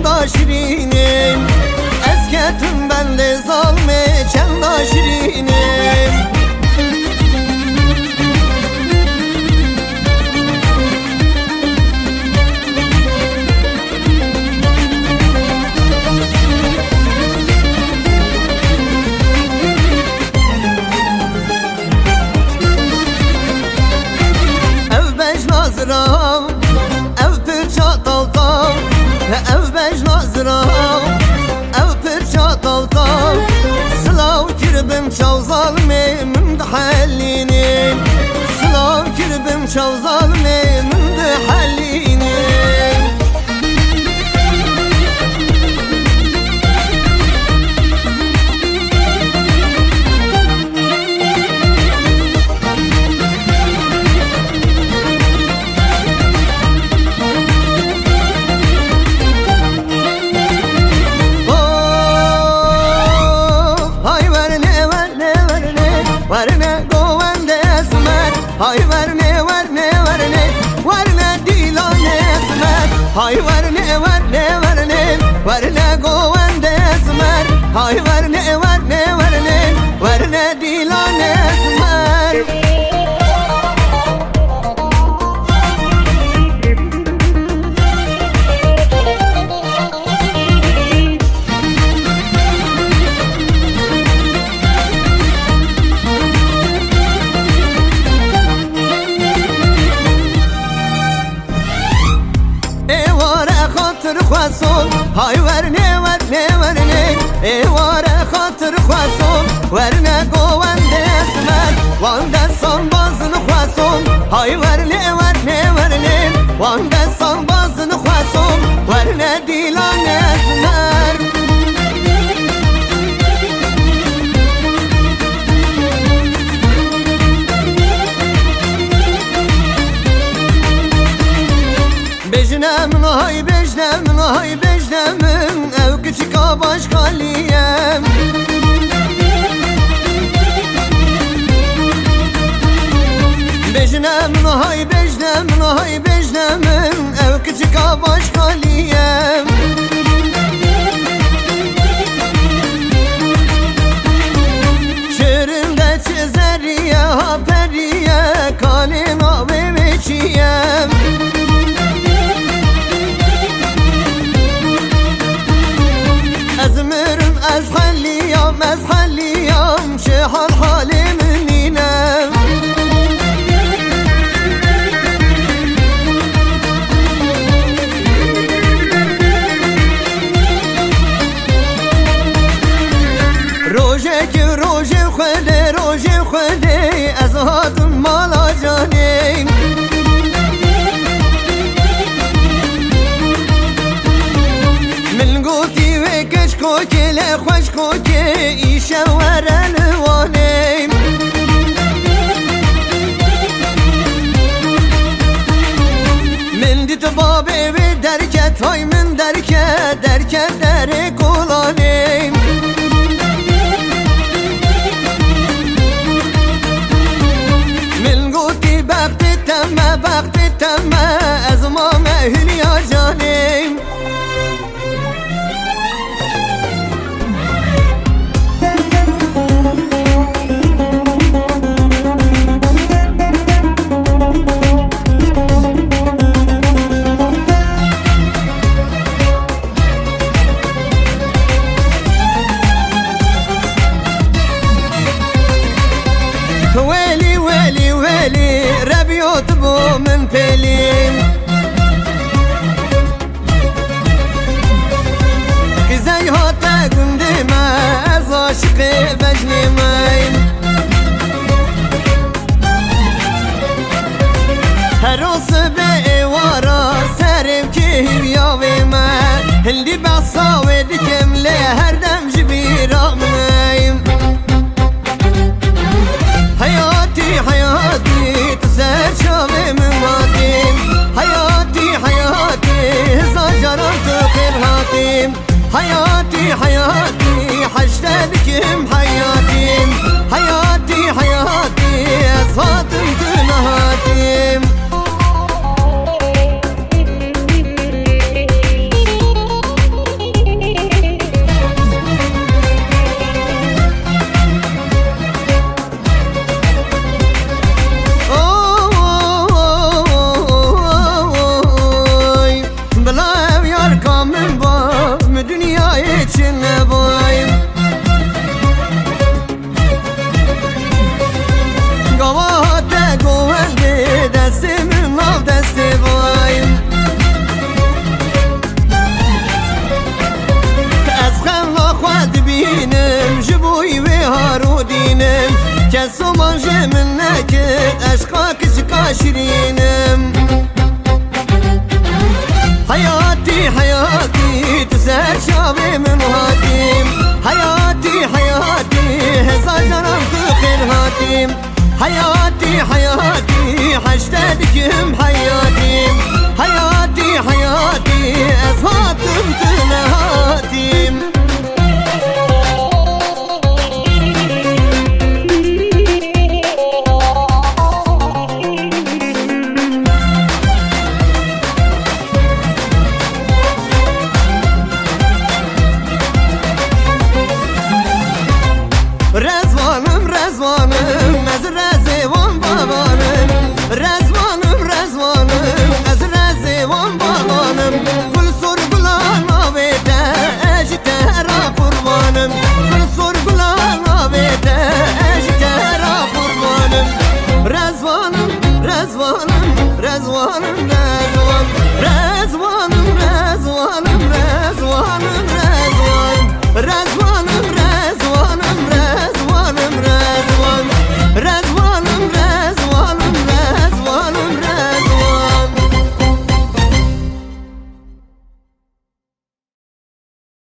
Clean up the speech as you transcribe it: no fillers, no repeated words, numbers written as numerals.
چند شیرینیم از کتم بند ظالمه چند شیرینیم ev pirça talta ev bejnazra ev pirça talta slav kirbim çav zalme min dhalini slav kirbim çav zalme min dhalini Varne govende esmer hay varne varne varne varne dilane esmer hay varne varne varne varne govende esmer hay varne varne varne varne dilane esmer خواستم های ورنه ورنه ورنه ایواره خاطر خواستم ورنه گوونده اسمر وان دستان بازن خواستم های ورنه ورنه ورنه وان دستان بازن خواستم ورنه دیلان اسمر بجنم های بجنم های بجنم او küçük baş kaliyem بجنم های بجنم های بجنم او küçük baş kaliyem şehrinde çizeriye haperiye kalima ve veçiyem أزمرم أزخليام أزخليام شحال حالي منينا روجك روجي خدي روجي خدي أزهات مالا جاني من قوتي وكش كوكي لخوش كوكي إيشا ورا الوانيم من دي تبابي بدركة هاي من دركة دركة درك ولانيم من قوتي بغتي تما بغتي تما أزمام أهل يا جانيم ويلي ويلي ويلي ربي يطبو من بليم كزي هاتا قندما از عاشقي بجني مايم هروس بإيوارا سرم كيف ياوي ما هندي بعصاوي دكم لي هردم جبيرا منايم حياتي حياتي تسهر شامي من ماتيم حياتي حياتي هزا جرمت خير هاتيم حياتي حياتي حشتبكم حياتي هارو دینم کسو مانجه من نکد عشقا کچکا شیرینم حياتي حياتي تسهر شابي من هاتيم حياتي حياتي هزار جرم تخير هاتيم حياتي حياتي حشتادكم حياتي حياتي حياتي أزهاتم تنهاتيم رزوانم رزوانم از رزوان بابانم رزوانم رزوانم از رزوان